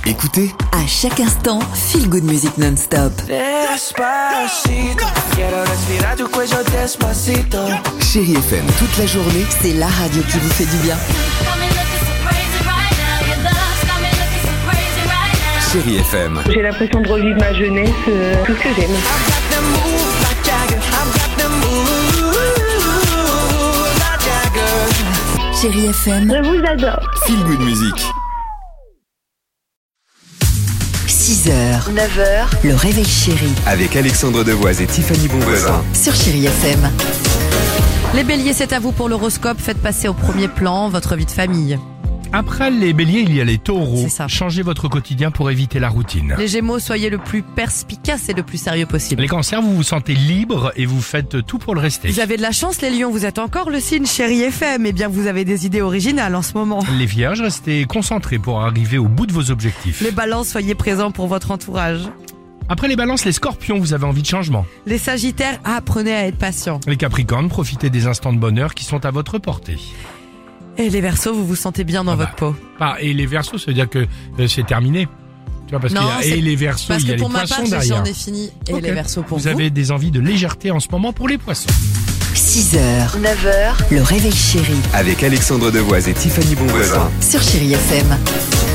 Écoutez, À chaque instant, feel good music non-stop. Despacito, quiero respirar tu cuello despacito. Chérie FM toute la journée. C'est la radio qui vous fait du bien. Chérie FM. J'ai l'impression de revivre ma jeunesse, tout ce que j'aime. I got them moves like Jagger. I got them moves like Jagger. Chérie FM, Je vous adore. Feel Good Music. 6h, 9h, le réveil chéri Avec Alexandre Devoise et Tiffany Bonvoisin. sur Chérie FM. Les béliers, c'est à vous pour l'horoscope. Faites passer au premier plan votre vie de famille. Après les béliers, il y a les taureaux. C'est ça. Changez votre quotidien pour éviter la routine. Les gémeaux, soyez le plus perspicace et le plus sérieux possible. Les cancers, vous vous sentez libre et vous faites tout pour le rester. Vous avez de la chance, les lions, vous êtes encore le signe Chérie FM. Eh bien, vous avez des idées originales en ce moment. Les vierges, restez concentrés pour arriver au bout de vos objectifs. Les balances, soyez présents pour votre entourage. Après les balances, les scorpions, vous avez envie de changement. Les sagittaires, apprenez à être patient. Les capricornes, profitez des instants de bonheur qui sont à votre portée. Et les verseaux, vous vous sentez bien dans votre peau. Et les verseaux, ça veut dire que c'est terminé. Tu vois, parce Non, qu'il y a c'est- les verseaux, Parce il y a que les pour ma part, poissons derrière. j'en ai fini. Et Ok. les verseaux pour vous. Vous avez des envies de légèreté en ce moment pour les poissons. 6h, 9h, le réveil chéri Avec Alexandre Devoise et Tiffany Bonvoisin. sur Chérie FM.